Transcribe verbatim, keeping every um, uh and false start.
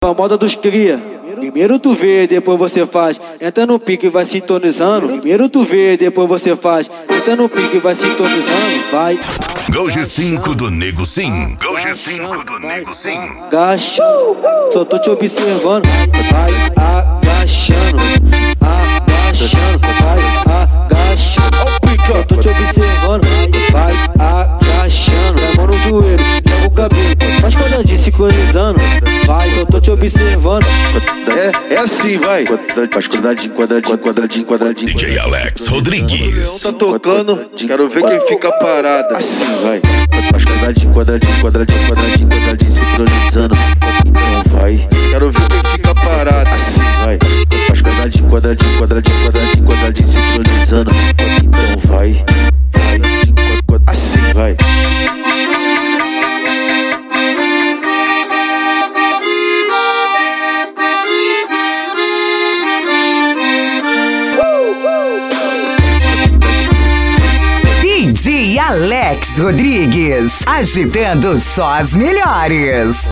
A moda dos cria. Primeiro tu vê, depois você faz. Entra no pique e vai sintonizando. Primeiro tu vê, depois você faz. Entra no pique e vai sintonizando. Vai. Gol G cinco do Nego Sim. Gol G cinco do Nego Sim. Agacha, só tô te observando. Vai agachando, agachando, vai agachando. Só tô te observando. Vai agachando, a mão no joelho, joga o cabelo, faz quadradinho sincronizando. Vai, eu tô te observando. É, é assim, vai. Faz quadradinho, quadradinho, quadradinho, quadradinho. D J Alex Rodrigues. Tá tocando, quero ver quem fica parada. Assim, vai. Faz quadradinho, quadradinho, quadradinho, quadradinho, quadradinho, sincronizando. Então vai. Quero ver quem fica parada. Assim, vai. Faz quadradinho, quadradinho, quadradinho, quadradinho, quadradinho, sincronizando. Então vai. Vai. Assim, vai. D J Alex Rodrigues, agitando só as melhores.